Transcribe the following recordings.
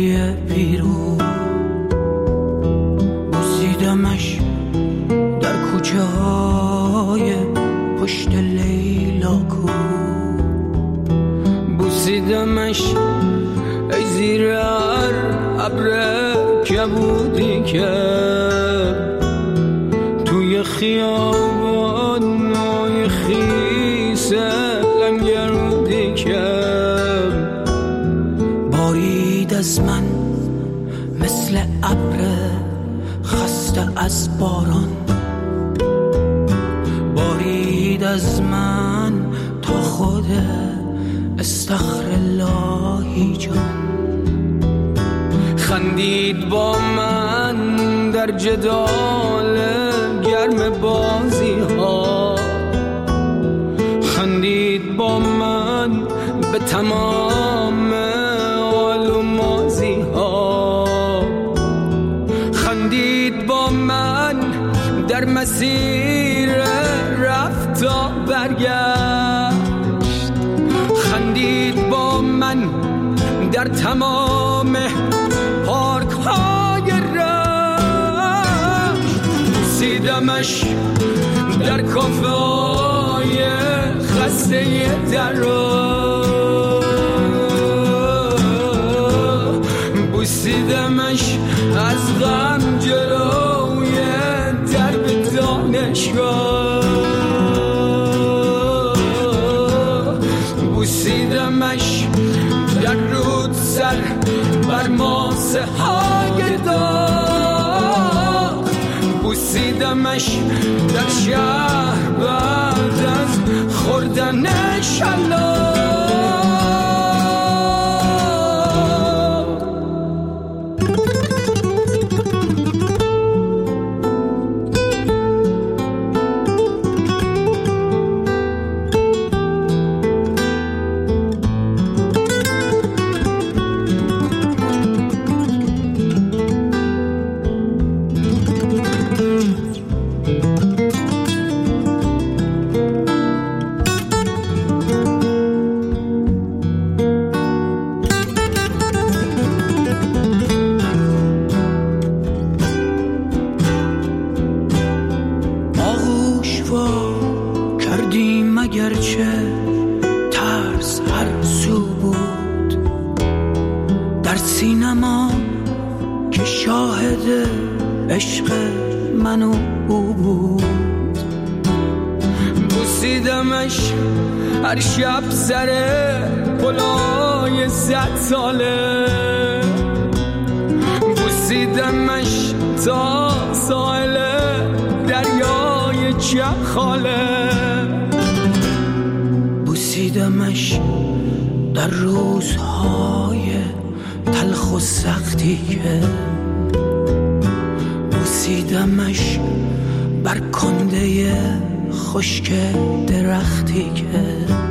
خونه بیرون، بوسیدمش در کوچه های پشت لیلاکو، بوسیدمش ای زیر هر ابر کبودی که توی خیابانای خیس لنگرودی که بارید از من مثل ابر خسته از باران، بارید از من تا خود استغفراللهی جان، خندید با من در جدال گرم بازی ها، خندید با من به تمام حال و مازی ها، خندید با من در مسیر رفت تا برگشت، خندید با من در تمام پارک های رشت، بوسیدمش در کافه های خسته درا، بوسیدمش از غم جلوی درب دانشگاه، بوسیدمش در رود سر بر ماسه های داغ، بوسیدمش در شهر بعد از خوردن شلاق. هر شب سر پلای 100 ساله، بوسیدمش تا ساحل دریای چخاله، بوسیدمش در روزهای تلخ و سختی که، بوسیدمش بر کنده خشک درختی که،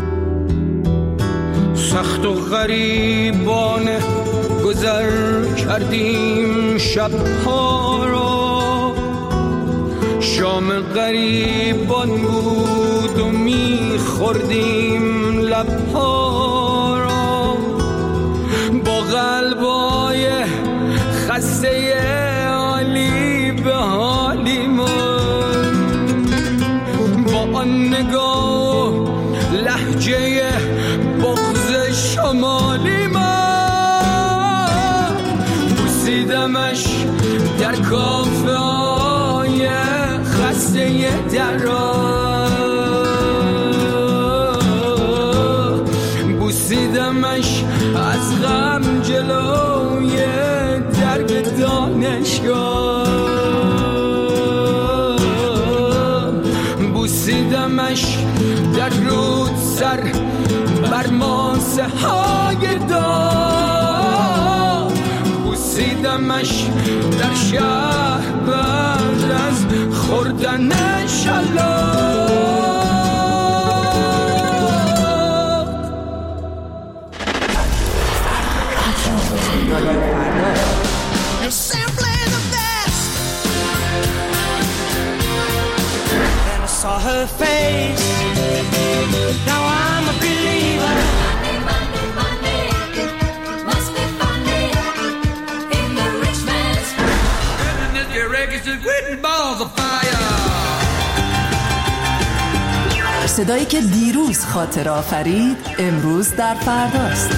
سخت و غریبانه گذر کردیم شبها را، شام غریبان بود و میخوردیم لبها را، با قلبای خسته حالی به حالی من، با آن نگاه لهجه بغض شمالی من، بوسیدمش در کافه های خسته درا، بوسیدمش از غم جلوی درب دانشگاه، بوسیدمش در رود سر بر ماسه های داغ، بوسیدمش در شهر بعد از خوردن شلاق. You're simply the best. Then I saw her face. Now I'm a believer. Money, money, money. Must be funny. great balls of fire. صدایی که دیروز خاطر آفرید امروز در فرداست.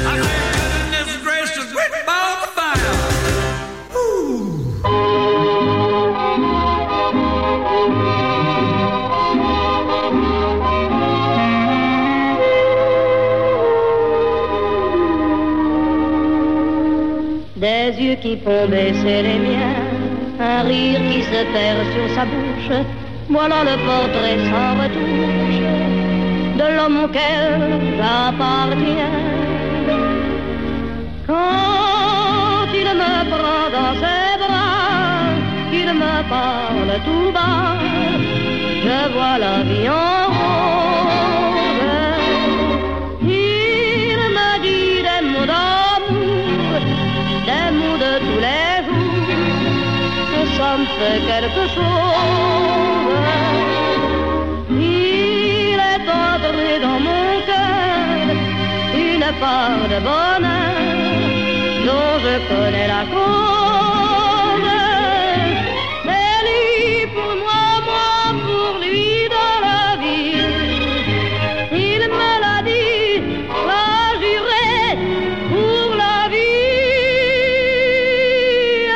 Des yeux qui font baisser les miens, un rire qui se perd sur sa bouche, voilà le portrait sans retouche de l'homme auquel j'appartiens. Quand il me prend dans ses bras, qu'il me parle tout bas, je vois la vie en rose. Il me dit des mots d'amour, des mots de tous les jours, que ça me fait quelque chose. Il est entré dans mon cœur une part de bonheur dont je connais la cause. C'est lui pour moi, moi pour lui dans la vie. Il me l'a dit, l'a juré pour la vie.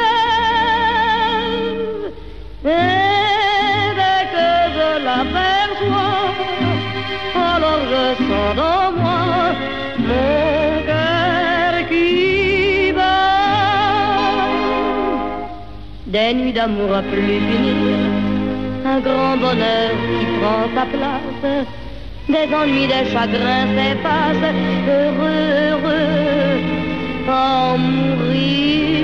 Et dès que je l'aperçois, alors je sens dans moi mon cœur qui bat. Des nuits d'amour à plus finir, un grand bonheur qui prend sa place, des ennuis, des chagrins s'effacent, heureux, heureux, en mourir.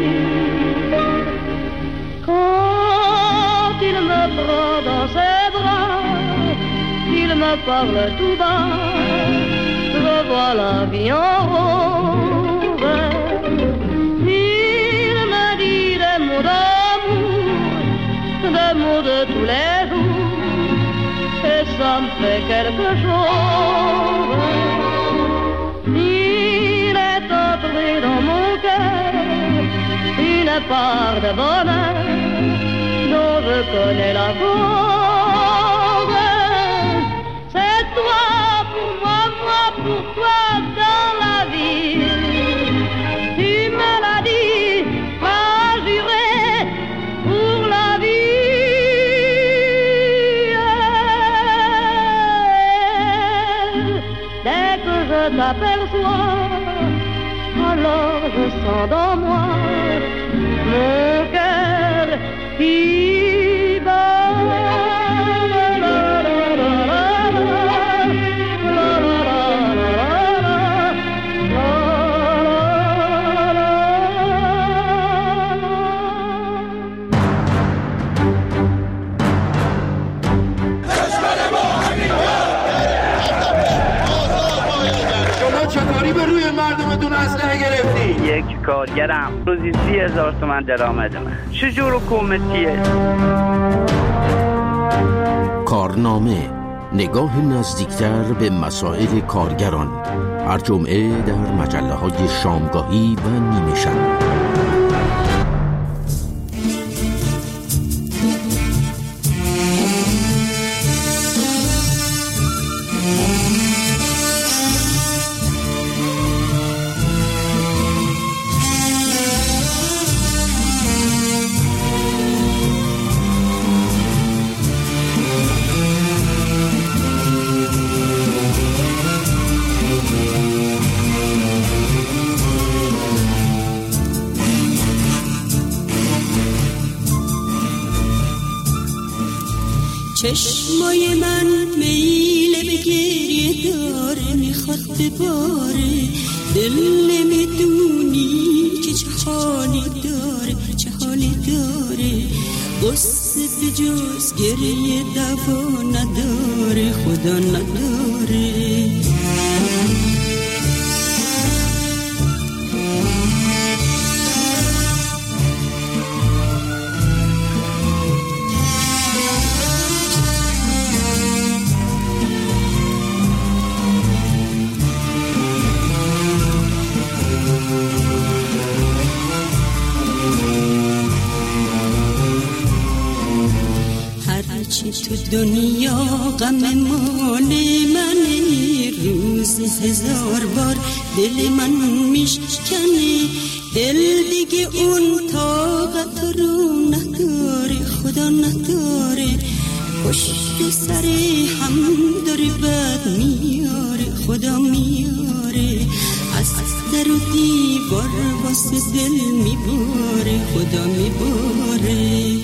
Quand il me prend dans ses bras, il me parle tout bas, je vois la vie en rose. Il me dit des mots d'amour, des mots de tous les jours, et ça me fait quelque chose. Il est entré dans mon cœur une part de bonheur dont je connais la cause. C'est toi pour moi, moi pour toi dans la vie. Tu me l'as dit, m'as juré pour la vie. Dès que je t'aperçois, alors je sens dans moi mon cœur qui bat. یک کارگرم روزی 30,000 تومان درآمد من. چجور حکومتیه؟ کارنامه، نگاه نزدیکتر به مسائل کارگران، هر جمعه در مجله‌های شامگاهی و نیمه شب. چشمای من میل به گریه داره، میخواد بباره، دل نمیدونی که چه حالی داره، چه حالی داره، قصه به جز گریه دوا نداره، خدا نداره. تو دنیا غم مال منه، روز هزار بار دل من میشکنه، دل دیگه اون طاقت رو نداره، خدا نداره، پشت سر هم داره بد میاره، خدا میاره، از در و دیوار واسه دل میباره، خدا میباره.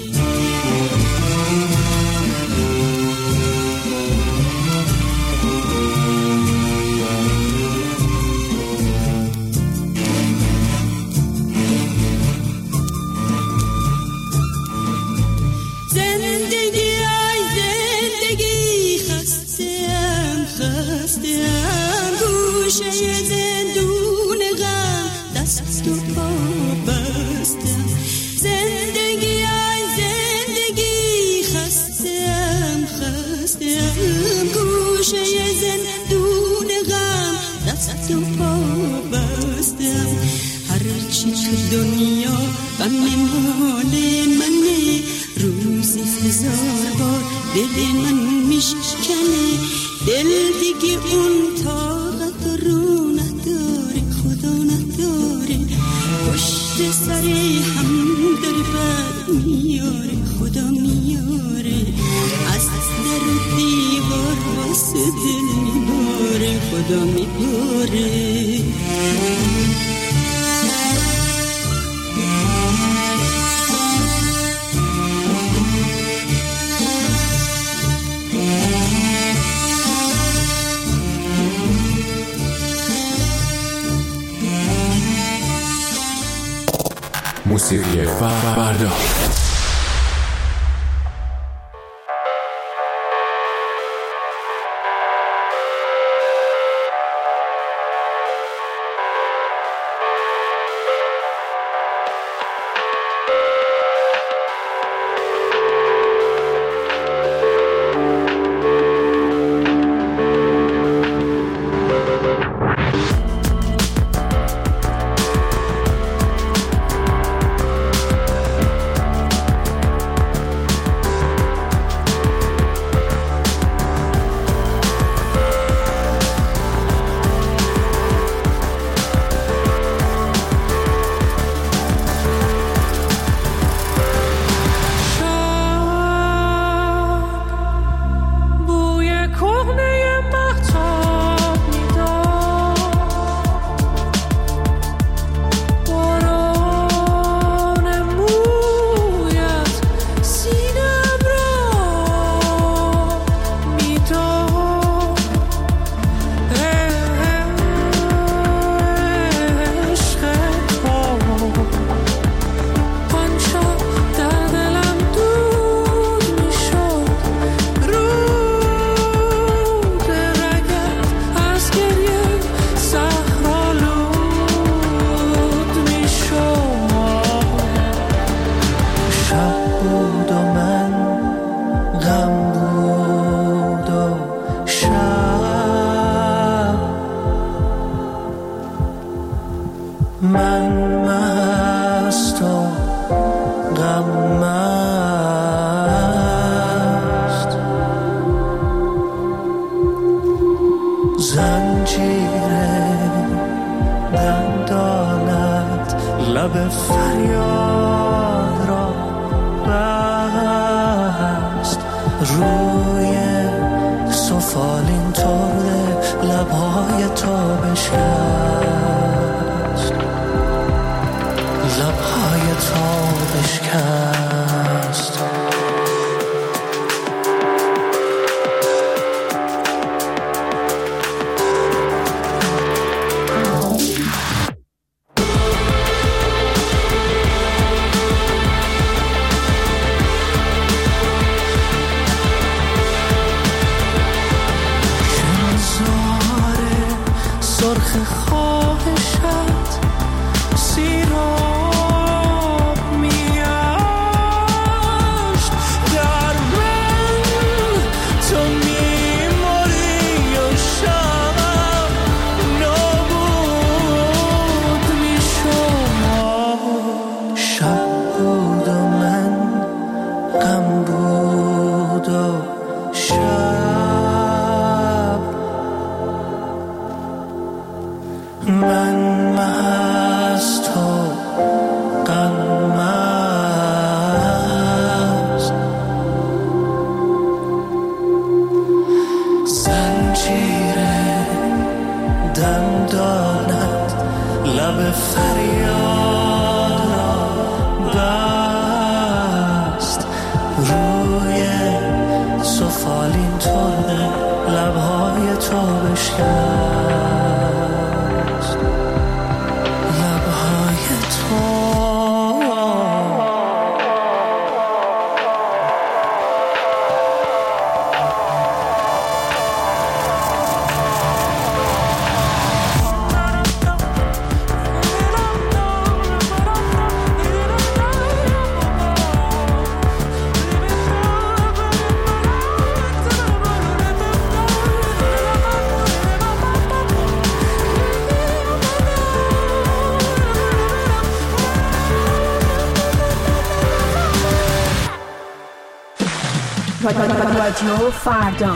دنیا غم مال منه، روزی هزار بار دل من میشکنه، دل دیگه اون طاقت رو نداره، خدا نداره، پشت سر هم داره بد میاره، خدا میاره، از در و دیوار واسه دل میباره، خدا میباره. موسیقی فردا. خواهشت سیراب میاد رادیو فردا.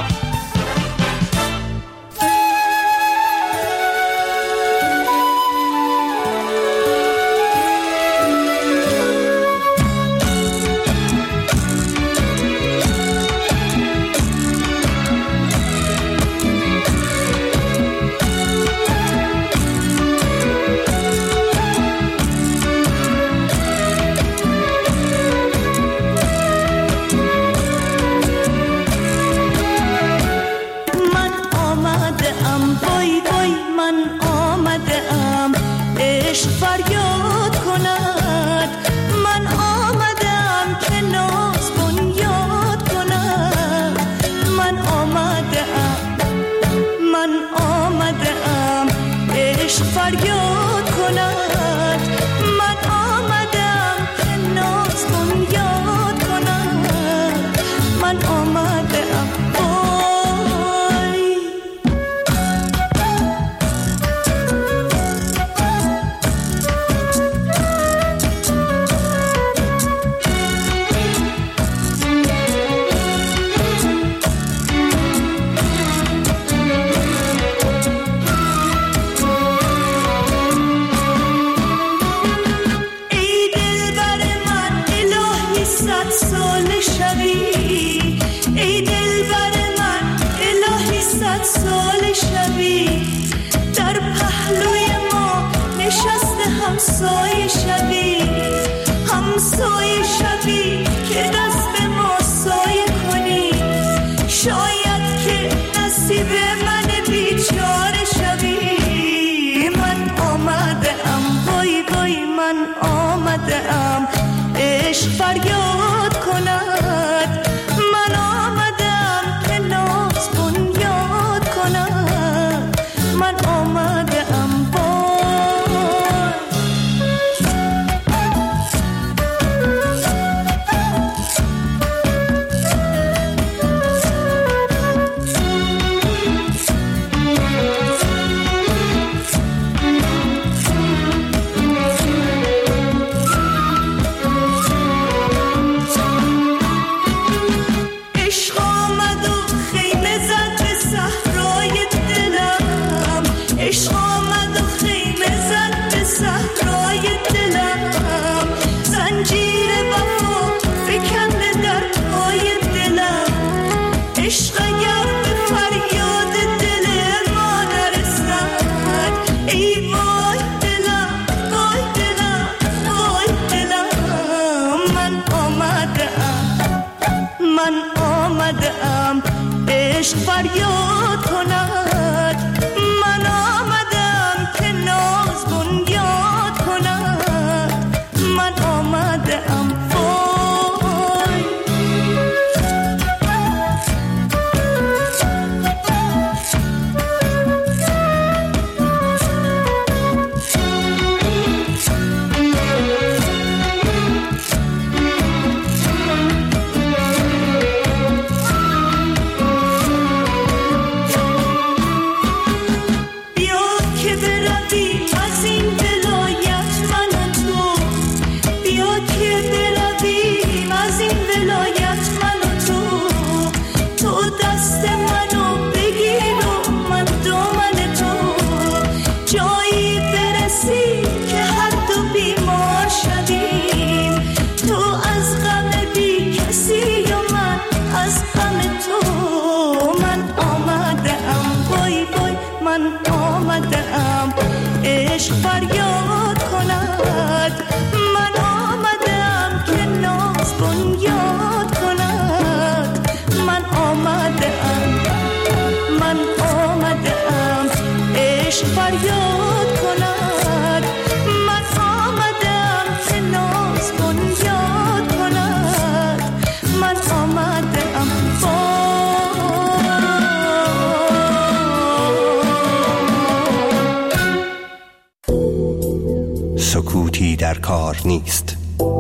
سکوتی در کار نیست.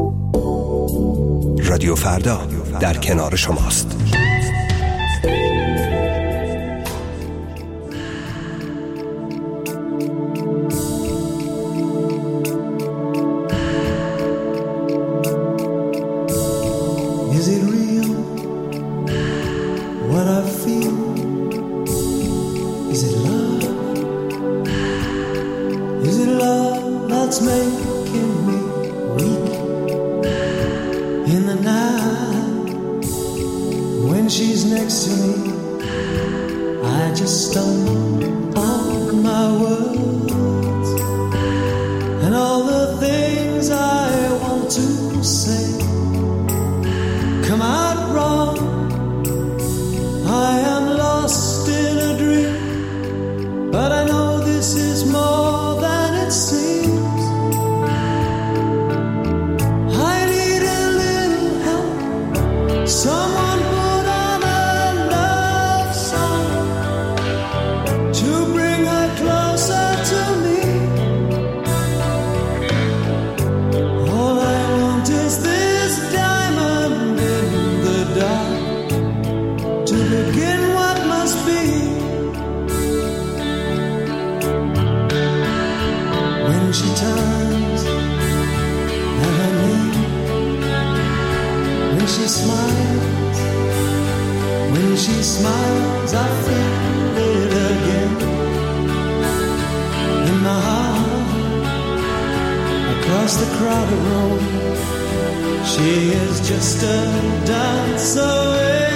رادیو فردا در کنار شماست. Is it real? she's next to me, I just stumble on my words, and all the things I want to say come out wrong. I am lost in a dream, but I know this is more than it seems. I need a little help, someone put on a love song to bring her closer to me. All I want is this diamond in the dark to begin what must be. When she turns and her name, when she smiles, I feel it again in my heart. Across the crowded room, she is just a dance away,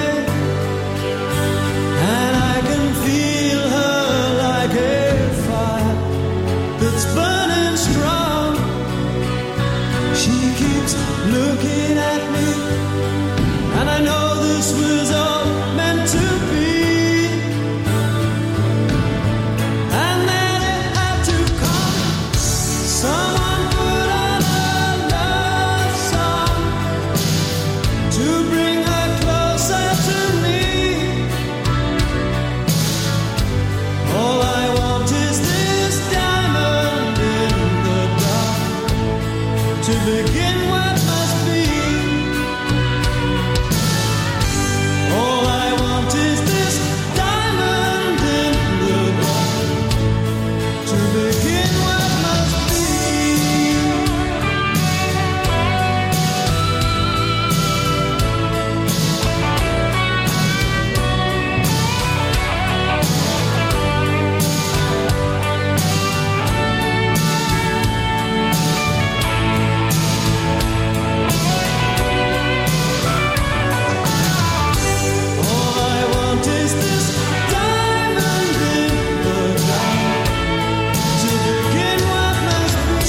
and I can feel her like a fire that's burning strong. She keeps looking at me, and I know this was all meant to be. And then it had to come. Someone put on a love song to bring her closer to me. All I want is this diamond in the dark to begin what must be. All I want is this diamond in the dark to begin what must be. All I want is this diamond in the dark to begin what must be.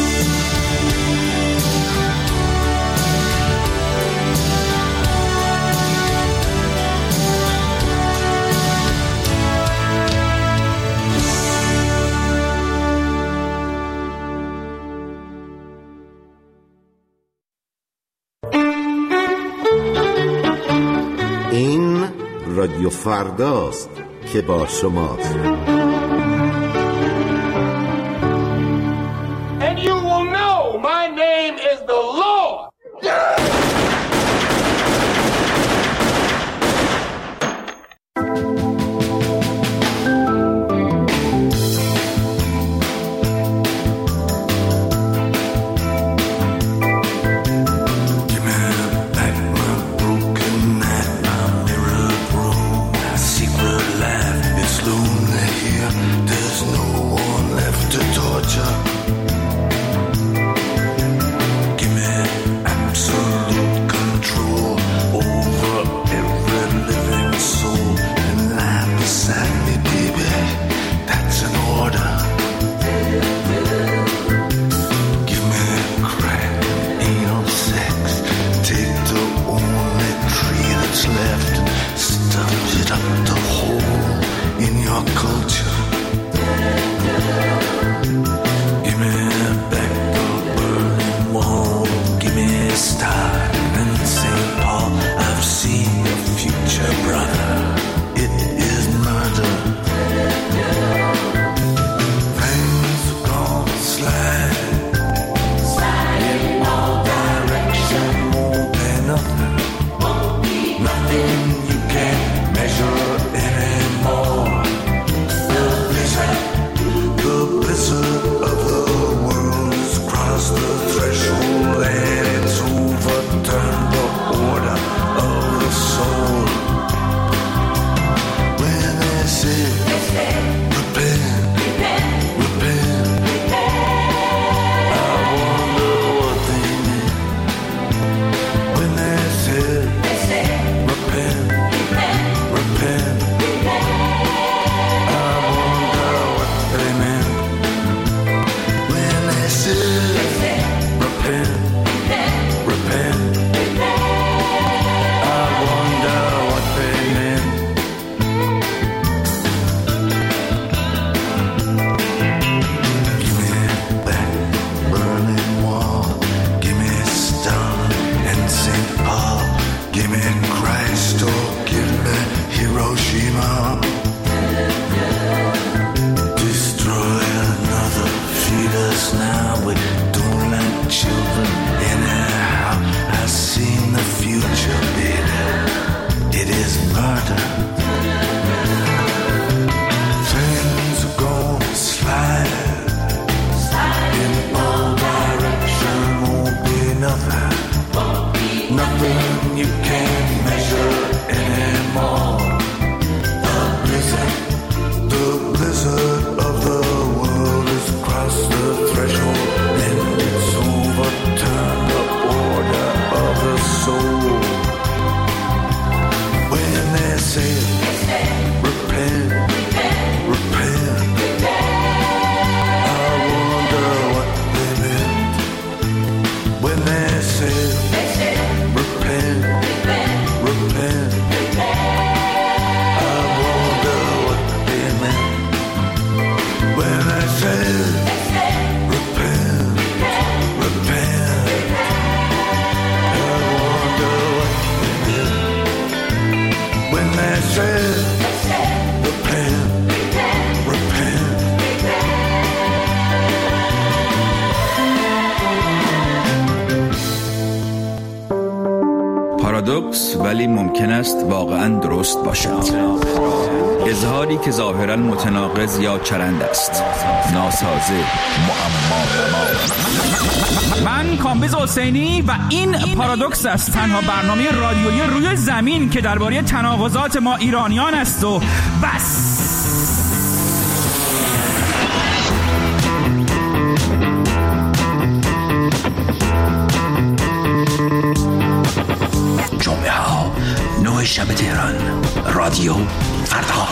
این رادیو فرداست که با شماست. And you will know my name is the Lord. Give me پارادوکس ولی ممکن است واقعاً درست باشد. اظهاری که ظاهراً متناقض یا چرند است، ناسازه، معما. من کامبیز حسینی و این پارادوکس است، تنها برنامه رادیویی روی زمین که درباره تناقضات ما ایرانیان است و بس. جمعه ها 9 شب تهران، رادیو فردا.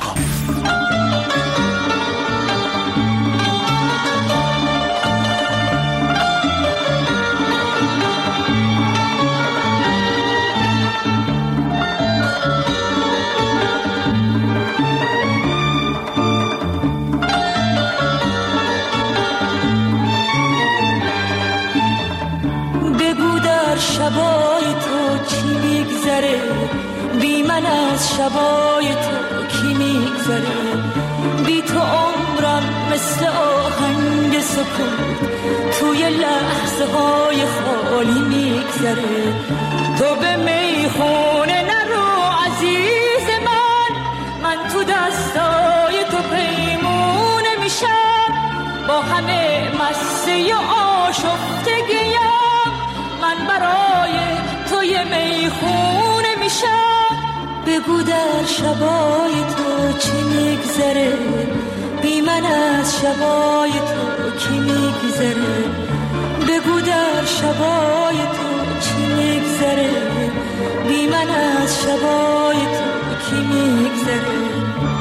شبای تو چی میگذره، بی من از شبای تو کی میگذره، بی تو عمرم مثل آهنگ سکوت توی لحظه های خالی میگذره. تو به میخونه نرو عزیز من تو دستای تو پیمونه میشم، با همه مسته آشفتگیم من برای توی میخونه میشم. بگو در شبای تو چی میگذره، بی من از شبای تو کی میگذره، بگو در شبای تو چی میگذره، بی من از شبای تو کی میگذره.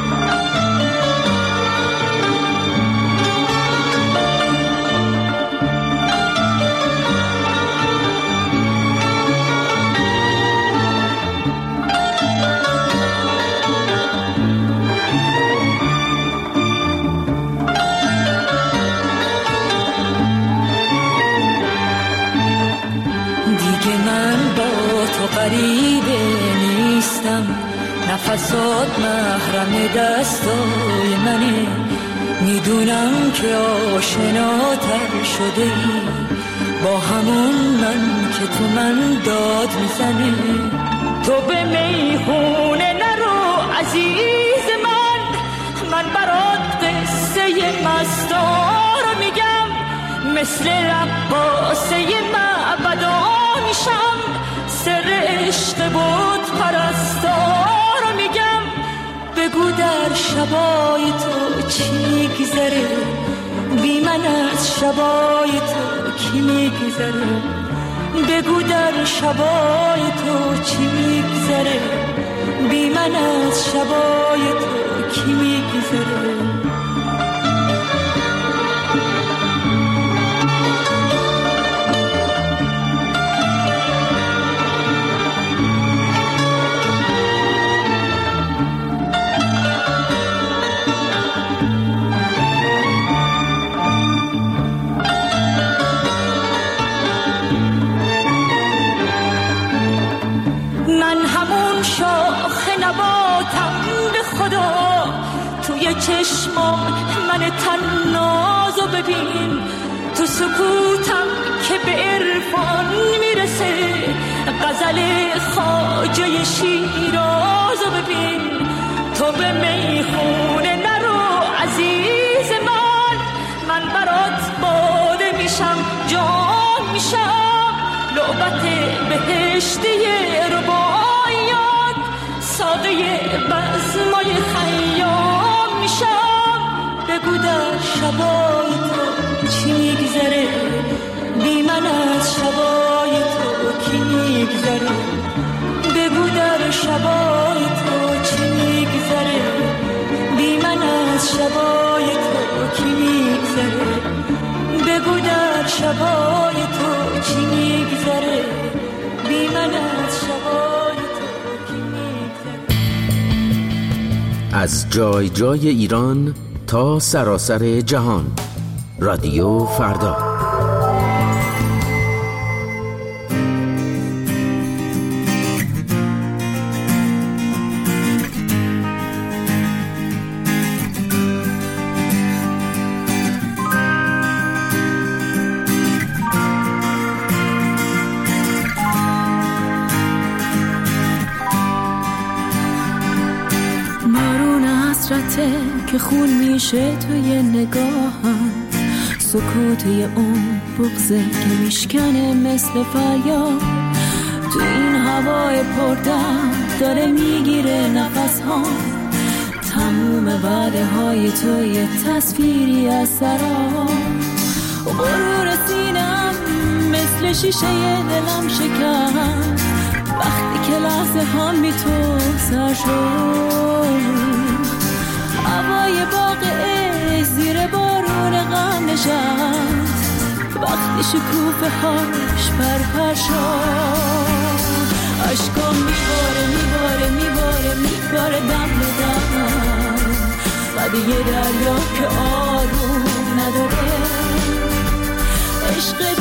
غریبه نیستم، نفسات محرم دستای منه، میدونم که آشناتر شده ای با همون من که تو من داد میزنه. تو به میخونه نرو عزیز من برات قصه مستار میگم، مثل رقاصه معبدا میشم، سر عشق بود پرستار میگم. بگو در شبای تو چی میگذره، بی من از شبای تو کی میگذره، بگو در شبای تو چی میگذره، بی من از شبای تو کی میگذره. توی چشمام من تنازو ببین، تو سکوتم که به عرفان میرسه، غزل خواجه شیرازو ببین. تو به میخونه نرو عزیز من برات باده میشم، جان میشم، لعبت بهشتی رباعیات، ساقه بزمای خیام میشم. بگو در شبای تو چی میگذره، بی من از شبای تو کی میگذره، بگو در شبای تو چی میگذره، بی من از شبای تو کی میگذره، بگو در شبای تو چی میگذره، بی من از شبای تو کی میگذره. از جای جای ایران تا سراسر جهان، رادیو فردا. لحظه که خون میشه توی نگاهم، سکوت اون بغضه که میشکنه مثل فریاد. تو این هوای پردرد داره میگیره نفس ها، تموم وعده های تو یه تصویری از سرا. غرور سینم مثل شیشه دلم شکست وقتی که لحظه هم بی تو سر شد. هوای باغ عشق زیر بارون غم نشست وقتی شکوفه هاش پرپر شد. عشقام میباره دم به دم، قد یه دریا که آروم نداره. عشقت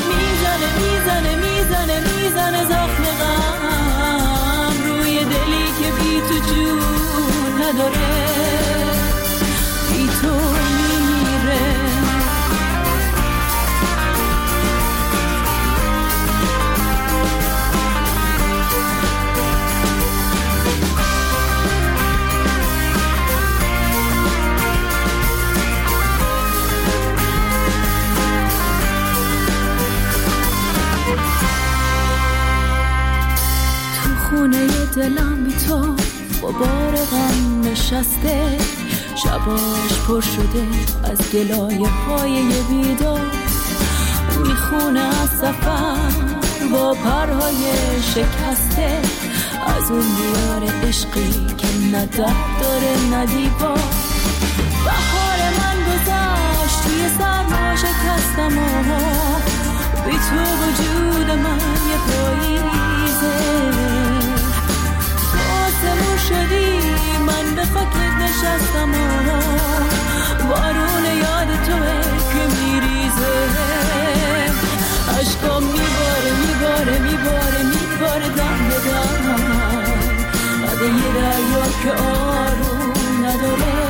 میزنه زخم غم روی دلی که بی تو جون نداره، بی تو میمیره. خونه دلم بی تو با بار غم نشسته، شباش پر شده از گلایه های بیدار. میخونه از سفر با پرهای شکسته، از اون دیار عشقی که نه در داره نه دیوار. بهار من گذشت توی سرما شکستم و بی تو وجود من یه پاییزه. آسمون شدی من به خاکت نشستم و بارون یاد توه که میریزه. عشقام میباره دم به دم، قد یه دریا که آروم نداره.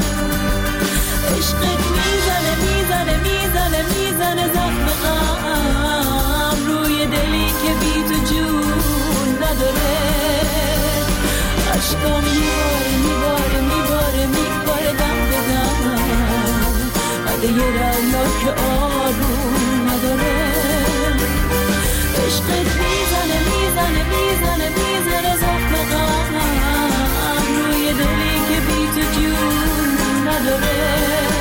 عشقت میزنه زخم غم روی دلی که بی تو جون نداره. عشقام میباره دم به دم، قد یه دریا که آروم نداره. عشقت میزنه زخم غم روی دلی که بی تو جون نداره.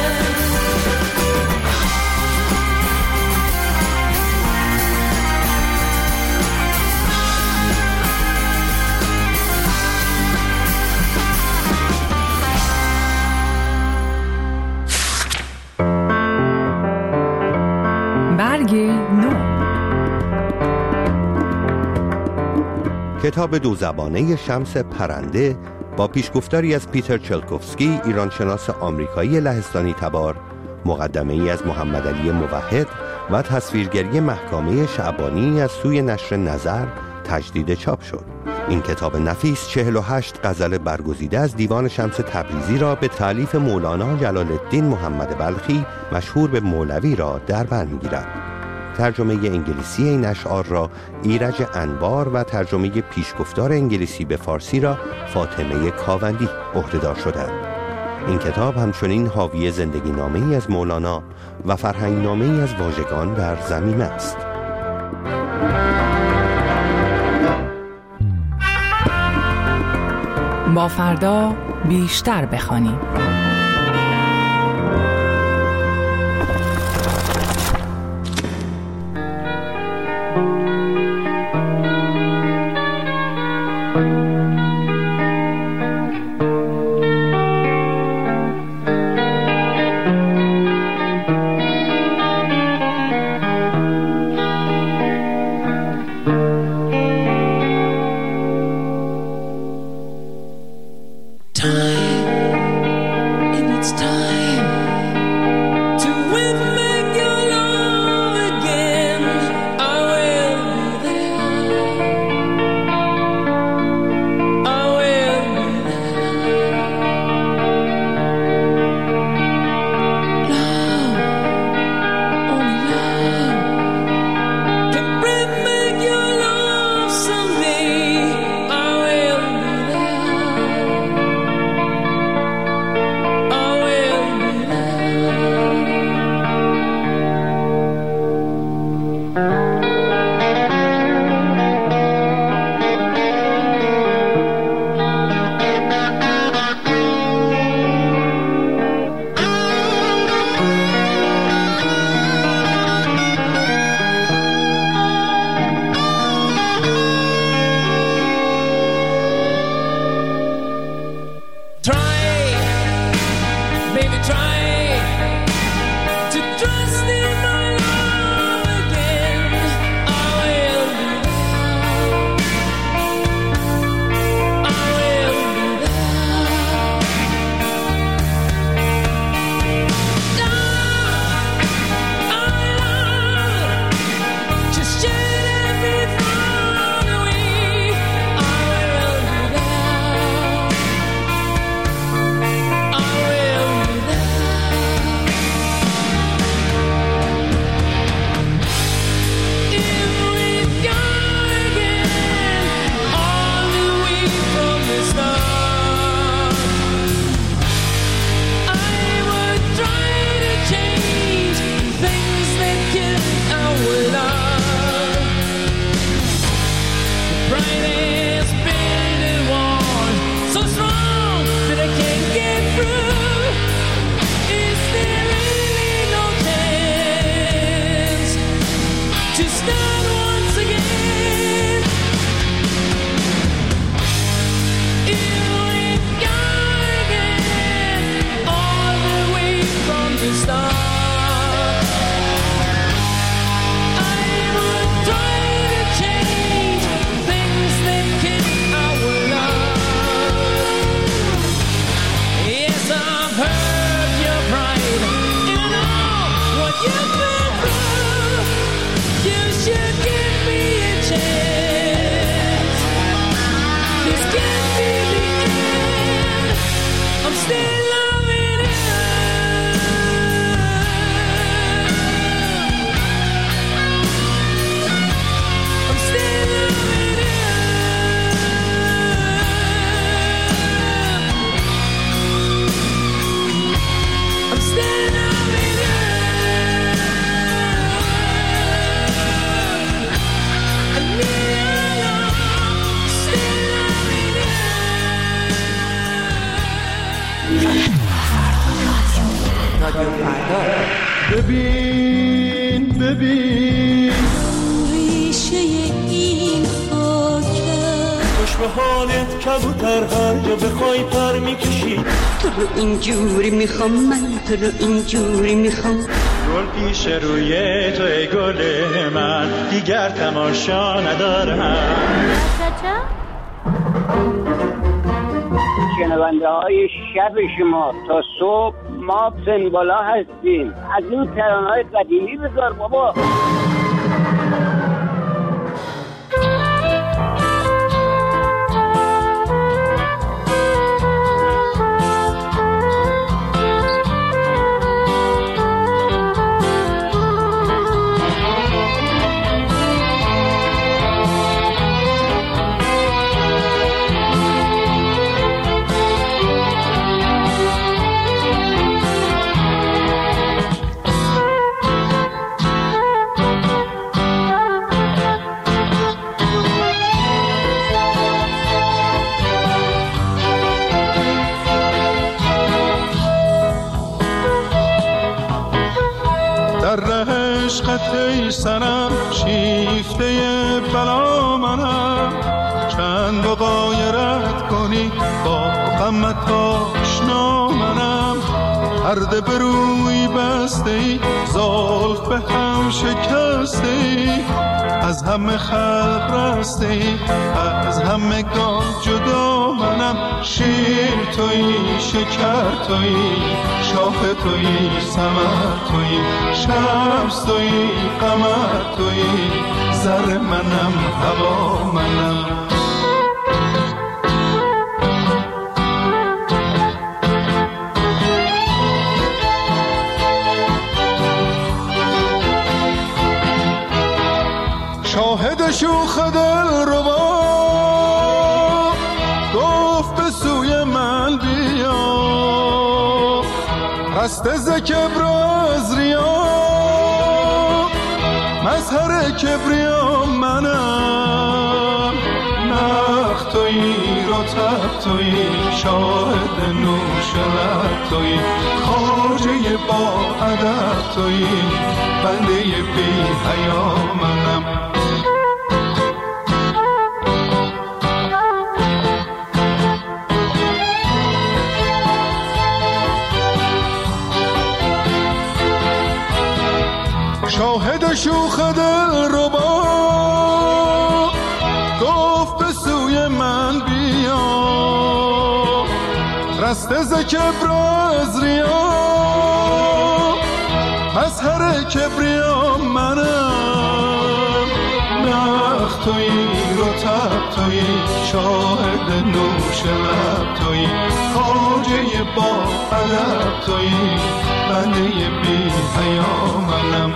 کتاب دو زبانه شمس پرنده با پیشگفتاری از پیتر چلکوفسکی، ایرانشناس آمریکایی لهستانی تبار، مقدمه ای از محمد علی موحد و تصویرگری محکامه شعبانی از سوی نشر نظر تجدید چاپ شد. این کتاب نفیس 48 غزل برگزیده از دیوان شمس تبریزی را به تالیف مولانا جلال الدین محمد بلخی مشهور به مولوی را در بر می‌گیرد. ترجمه انگلیسی این اشعار را ایرج انبار و ترجمه پیشگفتار انگلیسی به فارسی را فاطمه کاوندی عهده‌دار شدند. این کتاب همچنین حاوی زندگی نامه‌ای از مولانا و فرهنگ نامه‌ای از واژگان در ضمیمه است. با فردا بیشتر بخوانیم. To win back your love again, I will be ببین ببین ریشه این خاکه خوش به حالت کبوتر هر جا بخوای پر میکشی تو رو اینجوری میخوام من تو رو اینجوری میخوام گل پیش روی تو ای گل من دیگر تماشا ندارم شنونده های شب شما تا صبح ما سنبالا هستیم. از این ترانه‌های قدیمی بذار بابا. ای سنم شیفته بلا منم چند بغایرت کنی با غمت آشنا منم پرده به روی بسته ای زلف به هم شکسته ای از همه خلق رسته ای از همه گان جدا منم شیر تویی شکر تویی شاخ تویی ثمر تویی شمس تویی قمر تویی زر منم هوا منم شاهد شوخ دل ربا گفت به سوی من بیا رسته ز کبر از ریا مظهر کبریا منم نخ تویی رطب تویی شاهد نوش لب تویی خواجه با ادب تویی بنده بی حیا منم شاهد شوخ دل ربا گفت به سوی من بیا رسته ز کبر از ریا مظهر کبریا منم نخ تویی رطب تویی شاهد نوش لب تویی خواجه با ادب تویی بنده بی حیا منم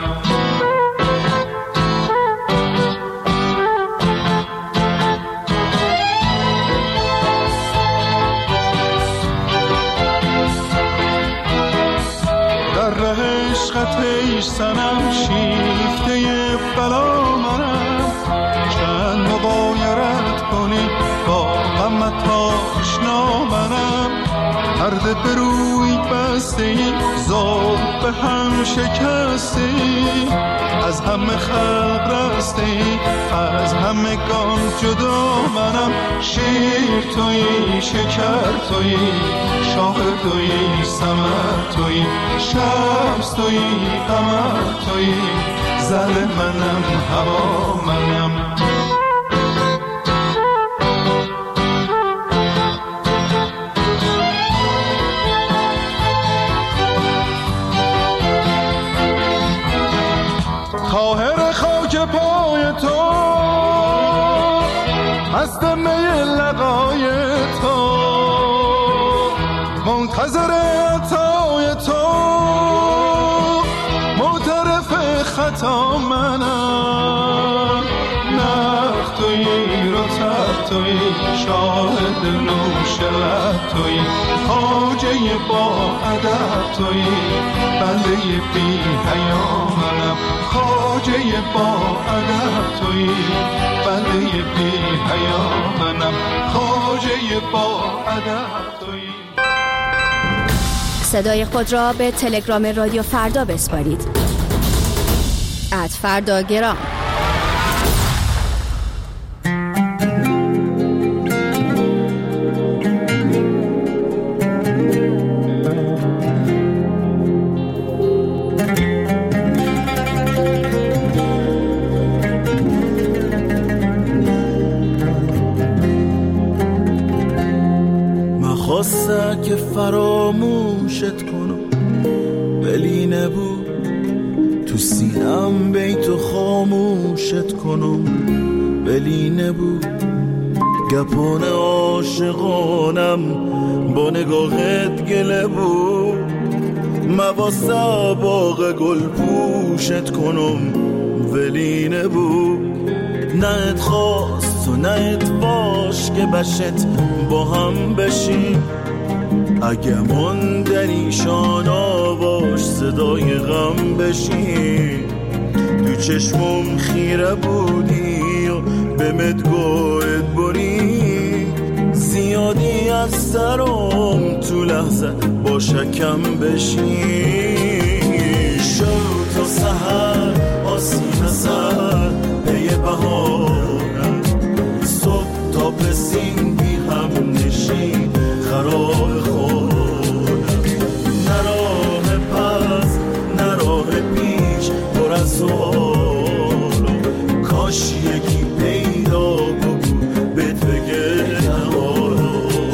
ای سنم شیفته بلا منم چند مغایرت کنی با غمت آشنا منم پرده به روی بسته ای زلف به هم شکسته ای از همه خلق رسته ای از همه گان جدا منم شیر تویی شکر تویی شاخ تویی ثمر تویی شمس تویی قمر تویی زر منم هوا منم طاهر خاک پای تو مست می لقای تو منتظر عطای تو معترف خطا منم نخ تویی رطب تویی شاهد نوش لب تویی خواجه با ادب تویی بنده بی حیا منم خواجه با ادب تویی بنده بی حیا منم خواجه با ادب تویی صدای خود را به تلگرام رادیو فردا بسپارید. @فرداگرام. خواستم که فراموشت کنم ولی نبود، تو سینم بیتو خاموشت کنم ولی نبود، گپان عاشقانم با نگاهت گله بود، مواسه باغ گل پوشت کنم ولی نبود، نه ات خواست و نه ات باش که بشت با هم بشیم، اگه ماندنی شان آواش صدای غم بشیم، تو چشمم خیره بودی و به مدگوهت بری، زیادی از سرم تو لحظه با شکم بشی، شو تا سحر آسین سر پی بهارم، صبح تا پسین بی هم نشین خراب خورم، نراه پس نراه پیش پر از سوالو، کاش یکی پیدا بگو بهت بگه نهارو.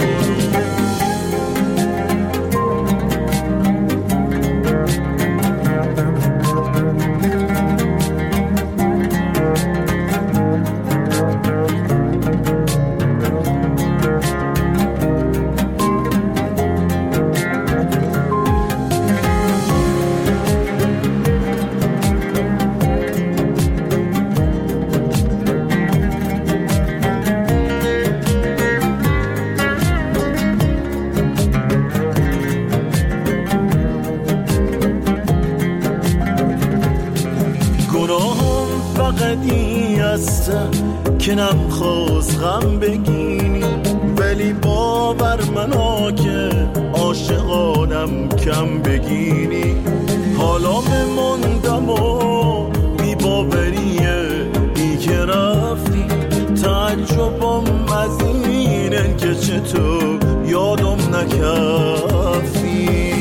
که نمیخواست غم بگینی، ولی باور منا که عاشقانم کم بگینی، حالا بماندم و بی باوریه ای که رفتی، تعجبم از اینه که چطور یادم نکفتی،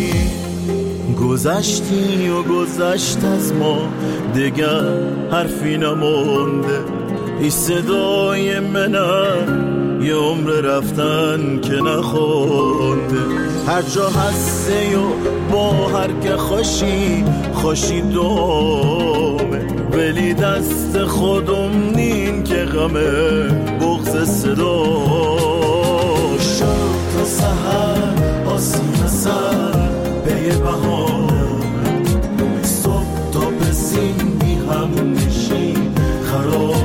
گذشتی و گذشت از ما دیگر حرفی نمونده، ای صدای منم یه عمر رفتن که نخونده، هر جا هسته و با هر که خوشی دومه، ولی دست خودم نین که غمه بغض صدا، شو تا سحر آسین سر پی بهارم، صبح تا بسین بی هم نشین خراب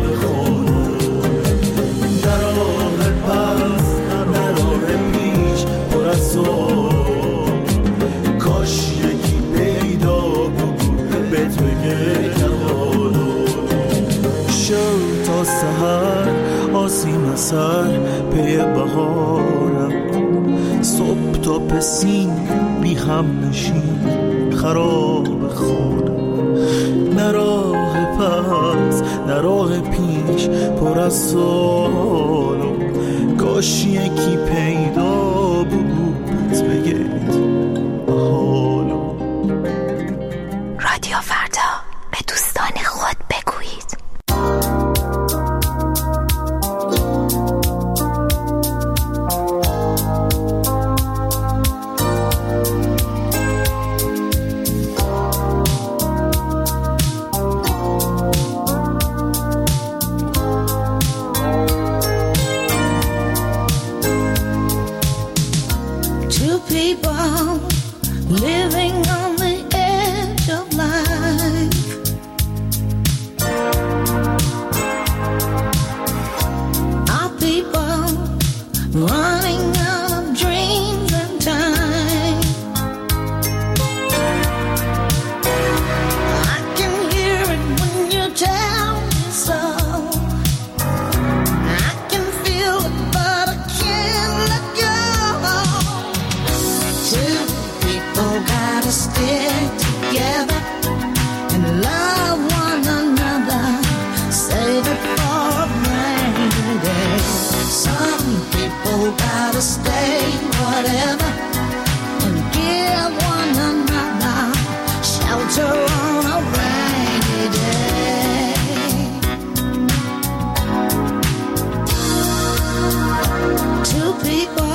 کاش یکی پیدا بگو بهت بگه نهارو، شو تا سحر آسیم سر پی بهارم، صبح تا پسین بی هم نشین خراب خونم، نه راه پس نه راه پیش پر از سوالو، کاش یکی پیدا بود بگید حالو. رادیو فردا به دوستان خود بگویید. People زیبا